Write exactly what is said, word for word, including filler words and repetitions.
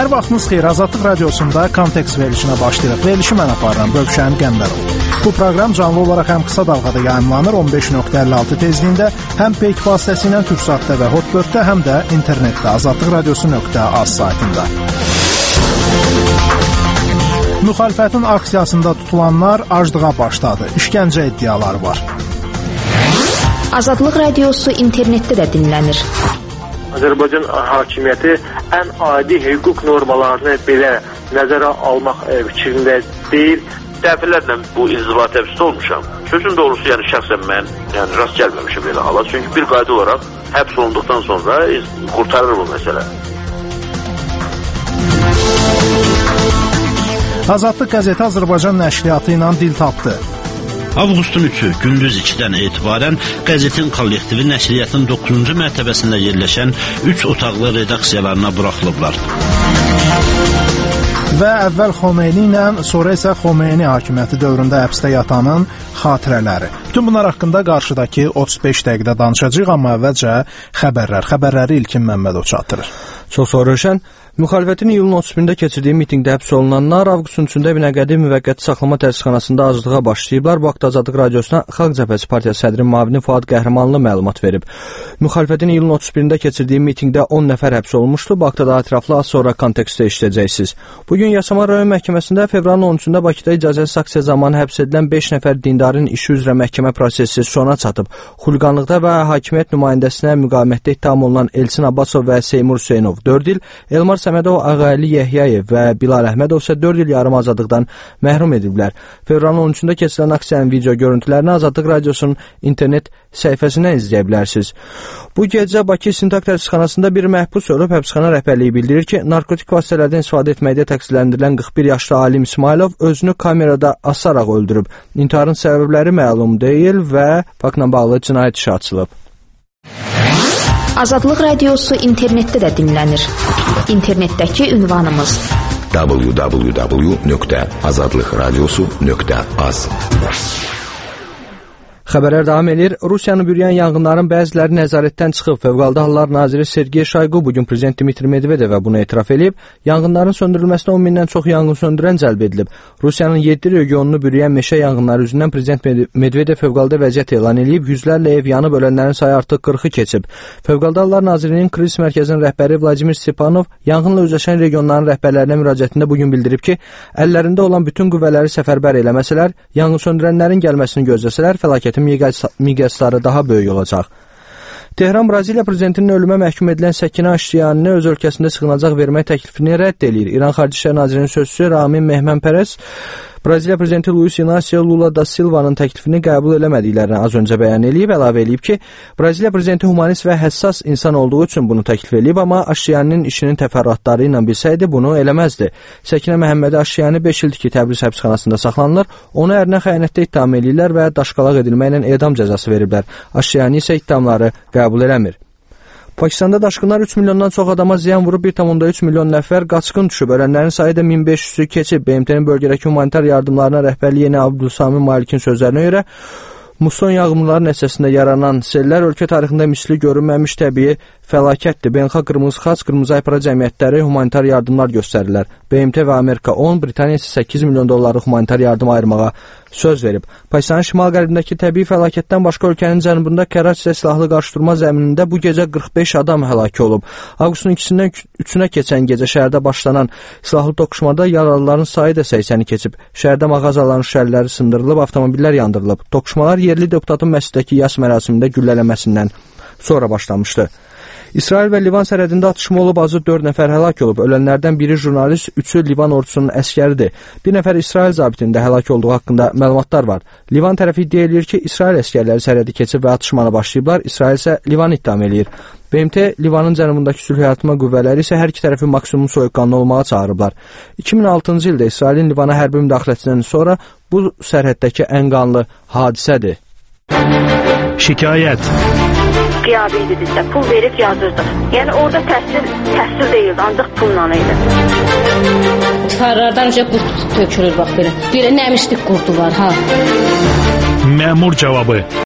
Hər vaxtınız xeyir, Azadlıq Radiosunda Kontekst verilişinə başlayırıq. Verilişi mən aparıram, Rövşən Qəmbərov. Bu proqram canlı olaraq həm qısa dalğada yayımlanır on beş nöqtə əlli altı tezliyində, həm peyk vasitəsilə Türksatda və Hotbirddə, həm də internetdə azadlıq radiosu nöqtə az saytında. Müxalifətin aksiyasında tutulanlar aclığa başladı. İşgəncə iddiaları var. Azadlıq Radiosu internetdə də dinlənir. Azərbaycan hakimiyyəti ən adi hüquq normalarını belə nəzərə almaq fikrində deyil. Dəfələrlə bu inzibati həbsdə olmuşam. Sözün doğrusu, yəni şəxsən mən yəni rast gəlməmişəm belə hala. Çünki bir qayda olaraq həbs olunduqdan sonra qurtarır bu məsələ. Azadlıq qəzeti Azərbaycan nəşriyyatı ilə dil tapdı. Avqustun üçü gündüz ikidən etibarən qəzetin kollektivi nəşriyyatın doqquzuncu mərtəbəsində yerləşən üç otaqlı redaksiyalarına buraxılıblar. Və əvvəl Xomeyni ilə, sonra isə Xomeyni hakimiyyəti dövründə həbsdə yatanın xatirələri. Bütün bunlar haqqında qarşıdakı otuz beş dəqiqədə danışacağıq, amma əvvəlcə xəbərlər. Xəbərləri İlkin Məmmədov çatdırır. Çox sağ ol Rövşən. Müxalifətin iyulun otuz birində keçirdiyi mitinqdə həbs olunanlar avqustun üçündə Binəqədi müvəqqəti saxlama təsisxanasında azadlığa başlayıblar. Bu haqda Azadlıq Radiosuna Xalq Cəbhəsi Partiyası sədri müavini Fuad Qəhrəmanlı məlumat verib. Müxalifətin iyulun otuz birində keçirdiyi mitinqdə on nəfər həbs olunmuşdu. Bu haqda daha ətraflı az sonra kontekstdə işləyəcəksiniz. Bugün Yasamal rayon məhkəməsində fevralın on üçündə Bakıda icazəsiz aksiya zamanı həbs edilən beş nəfər dindarın işi üzrə məhkəmə prosesi sona çatıb. Xuliqanlıqda və hakimiyyət nümayəndəsinə müqavimətdə ittiham olunan Elçin Abbasov və Seymur Hüseynov dörd il, Elmar Səmədov, Ağaylı Yəhyayev və Bilal Əhmədov isə dörd il yarım azadlıqdan məhrum ediliblər. Fevralın on üçündə keçirilən aksiyanın video görüntülərini Azadlıq Radiosunun internet səhifəsindən izləyə bilərsiniz. Bu gecə Bakı İstintaq Təsisxanasında bir məhbus olub. Həbsxana rəhbərliyi bildirir ki, narkotik vasitələrdən istifadə etməkdə təqsirləndirilən qırx bir yaşlı Alim İsmailov özünü kamerada asaraq öldürüb. İntiharın səbəbləri məlum deyil və faktla bağlı cinayət işi açılıb. Azadlıq Radiosu internetdə də dinlənir. İnternetdəki ünvanımız w w w nöqtə azadlıq radiosu nöqtə az. Xəbərlər davam edir. Rusiyanı bürüyən yanğınların bəziləri nəzarətdən çıxıb. Fövqəladə Hallar Naziri Sergey Shoygu bugün Prezident Dmitri Medvedevə bunu etiraf edib. Yanğınların söndürülməsinə on mindən çox yanğın söndürən cəlb edilib. Rusiyanın yeddi regionunu bürüyən meşə yanğınları üzündən Prezident Medvedev fövqəladə vəziyyət elan edib. Yüzlərlə ev yanıb, ölənlərin sayı artıq qırxı keçib. Fövqəladə Hallar Nazirinin kriz mərkəzinin rəhbəri Vladimir Stepanov yanğınla üzləşən regionların rəhbərlərinə müraciətində bugün bildirib ki, əllərində olan bütün qüvvələri səfərbər eləməsələr, yanğın söndürənlərin gəlməsini gözləsələr, fəlakətin miqyasları daha böyük olacaq. Tehran Braziliya prezidentinin ölümə məhkum edilən Səkinə Aştiyanini öz ölkəsində sığınacaq vermək təklifini rədd edir. İran Xarici İşlər Nazirinin sözçüsü Ramin Mehmanpərəs Braziliya prezidenti Luis Inácio Lula da Silva'nın təklifini qəbul eləmədiklərini az öncə bəyan edib, əlavə edib ki, Braziliya prezidenti humanist və həssas insan olduğu üçün bunu təklif edib, amma Aştiyaninin işinin təfərrüatları ilə bilsəydi bunu eləməzdi. Səkinə Məhəmmədi Aştiyani beş ildir ki, Təbriz həbsxanasında saxlanılır. Onu ərinə xəyanətdə ittiham edirlər və daşqalaq edilməklə edam cəzası veriblər. Aştiyani isə ittihamları qəbul eləmir. Pakistanda daşqınlar üç milyondan çox adama ziyan vurub, bir tam üç milyon nəfər qaçqın düşüb. Ölənlərin sayı da min beş yüzü keçib. B M T-nin bölgədəki humanitar yardımlarına rəhbərliyi yeni Abdülsami Malikin sözlərinə görə muson yağmurları nəticəsində yaranan sellər ölkə tarixində misli görünməmiş təbii fəlakətdir. Beynəlxalq Qırmızı Xaç, Qırmızı Aypara cəmiyyətləri humanitar yardımlar göstərirlər. B M T və Amerika on, Britaniya isə səkkiz milyon dollarlıq humanitar yardım ayırmağa söz verib. Pakistanın şimal-qərbindəki təbii fəlakətdən başqa ölkənin cənubunda Kəraçidə silahlı qarşıdurma zəminində bu gecə qırx beş adam həlak olub. Avqustun ikisindən üçünə keçən gecə şəhərdə başlanan silahlı toqquşmada yaralıların sayı da səksəni keçib. Şəhərdə mağazaların şüşələri sındırılıb, avtomobillər yandırılıb. Toqquşmalar yerli deputatın məsciddəki yas mərasimində güllələməsindən sonra başlamışdı. İsrail və Livan sərhədində atışma olub, azı dörd nəfər həlak olub. Ölənlərdən biri jurnalist, üçü Livan ordusunun əskəridir. Bir nəfər İsrail zabitinin də həlak olduğu haqqında məlumatlar var. Livan tərəfi iddia edir ki, İsrail əskərləri sərhədi keçib və atışmanı başlayıblar. İsrail isə Livanı ittiham edir. B M T Livanın cənubundakı sülh yaratma qüvvələri isə hər iki tərəfi maksimum soyuqqanlı olmağa çağırıblar. iki min altıncı ildə İsrailin Livana hərbi müdaxiləsindən sonra bu sərhəddəki ən qanlı hadisədir. Şikayət qiyabi idi bizdə. Pul verib yazırdıq. Yəni orada təhsil, təhsil deyildi, ancaq pulla idi. Tarlardan önce qurt tökülür bax belə. Belə nəmişlik qurdu var ha. Məmur cavabı.